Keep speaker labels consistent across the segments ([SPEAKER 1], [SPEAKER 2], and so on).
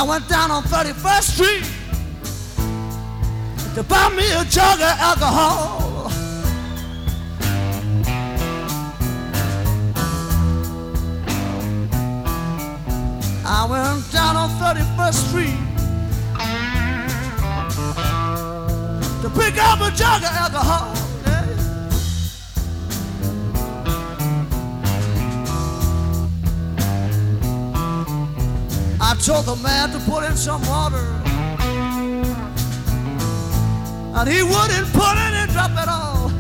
[SPEAKER 1] I went down on 31st Street to buy me a jug of alcohol. I went down on 31st Street to pick up a jug of alcohol. I told the man to put in some water, and he wouldn't put any drop at all.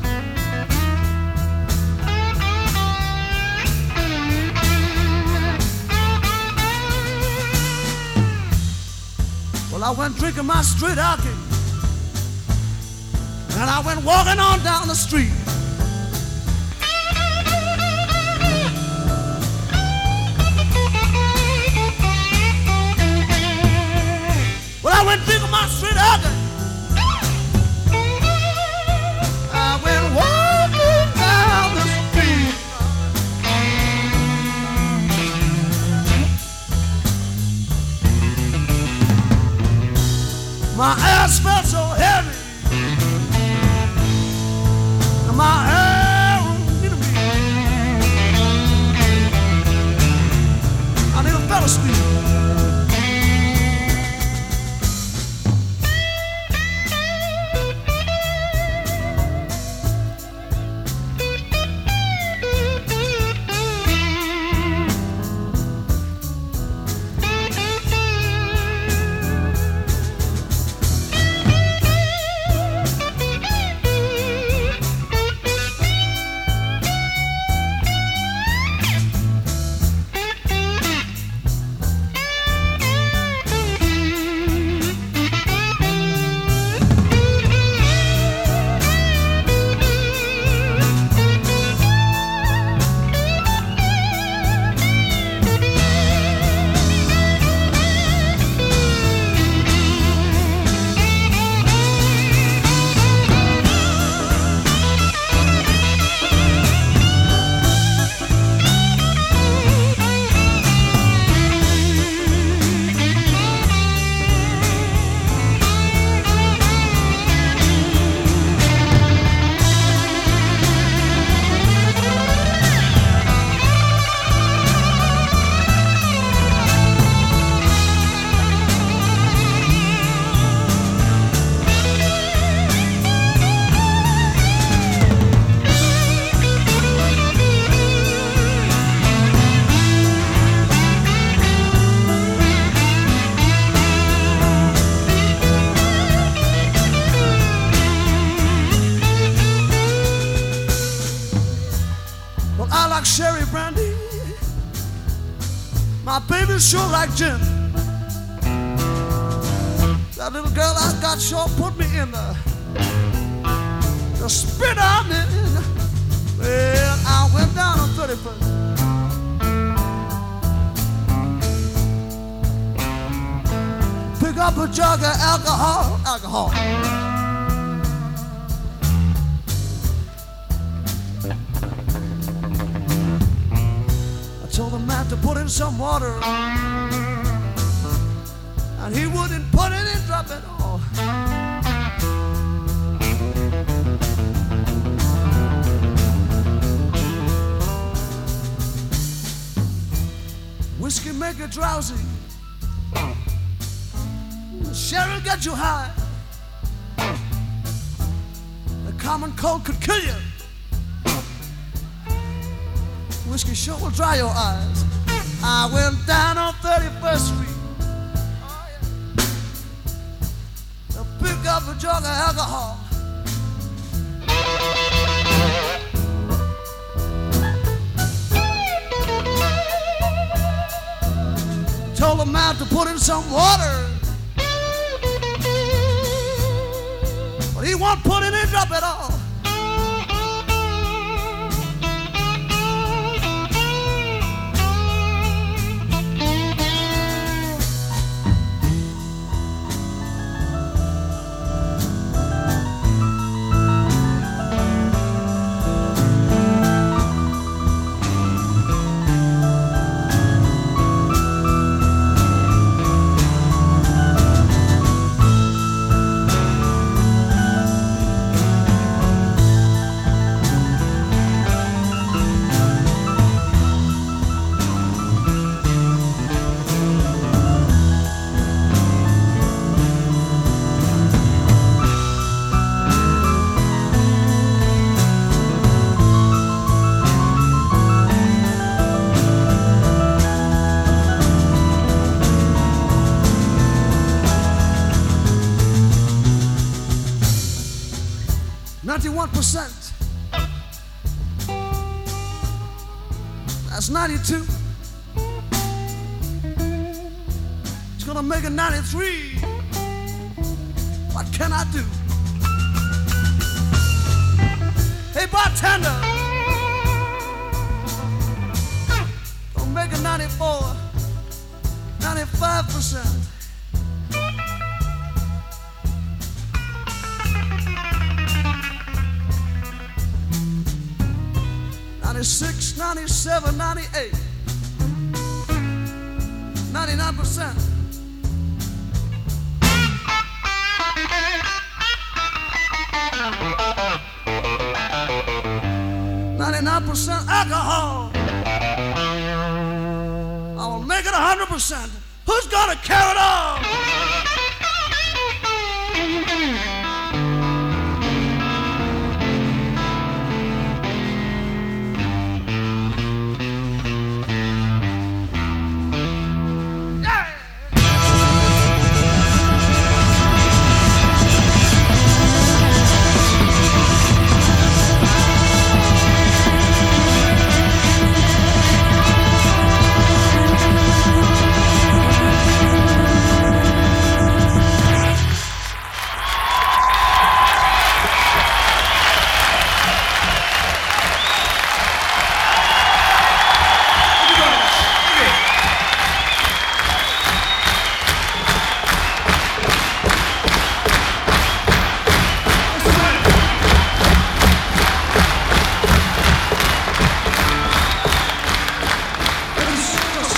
[SPEAKER 1] Well, I went drinking my straight alky, and I went walking on down the street. Well, I went drinking my straight alky. I went walking down the street. My ass felt so heavy, and my hair need a beat. I need a fell asleep. Sherry brandy, my baby sure like gin. That little girl I got sure put me in the spit I'm in. Well, I went down on 31st. Pick up a jug of alcohol. Told the man to put in some water, and he wouldn't put any drop at all. Whiskey make you drowsy, sherry get you high. The common cold could kill you. Whiskey sure will dry your eyes. I went down on 31st Street to pick up a jug of alcohol. Told the man to put in some water, but he won't put any drop at all. 5%. That's 92. It's gonna make it 93. What can I do? Hey, bartender, gonna make it 94, 95%. 96, 97, 98, 99%. 99% alcohol. I'll make it 100%. Who's gonna carry it on?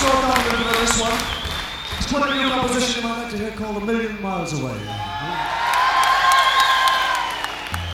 [SPEAKER 1] It's quite a new composition I like to hear called A Million Miles Away.